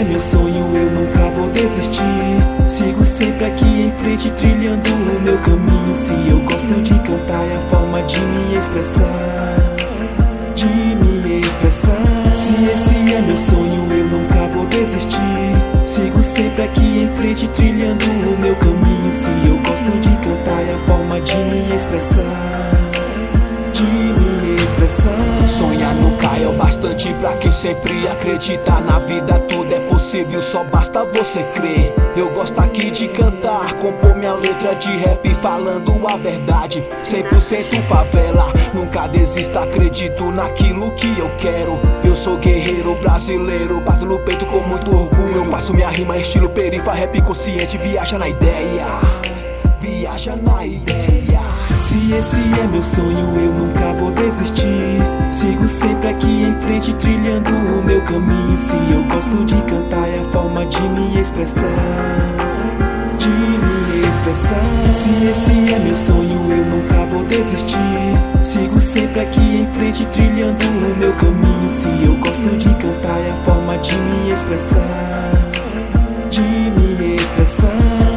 é meu sonho, eu nunca vou desistir. Sigo sempre aqui em frente, trilhando o meu caminho. Se eu gosto de cantar, é a forma de me expressar, de me expressar. Se esse é meu sonho, eu nunca vou desistir. Sigo sempre aqui em frente, trilhando o meu caminho. Se eu gosto de cantar, é a forma de me expressar, de me expressar. Sonhar nunca é o bastante pra quem sempre acredita. Na vida tudo é possível, só basta você crer. Eu gosto aqui de cantar, compor minha letra de rap falando a verdade. 100% favela, nunca desista, acredito naquilo que eu quero. Eu sou guerreiro brasileiro, bato no peito com muito orgulho. Eu faço minha rima estilo perifa, rap consciente, viaja na ideia, viaja na ideia. Se esse é meu sonho, eu nunca vou desistir. Sigo sempre aqui em frente, trilhando o meu caminho. Se eu gosto de cantar, é a forma de me expressar, de me expressar. Se esse é meu sonho, eu nunca vou desistir. Sigo sempre aqui em frente, trilhando o meu caminho. Se eu gosto de cantar, é a forma de me expressar, de me expressar.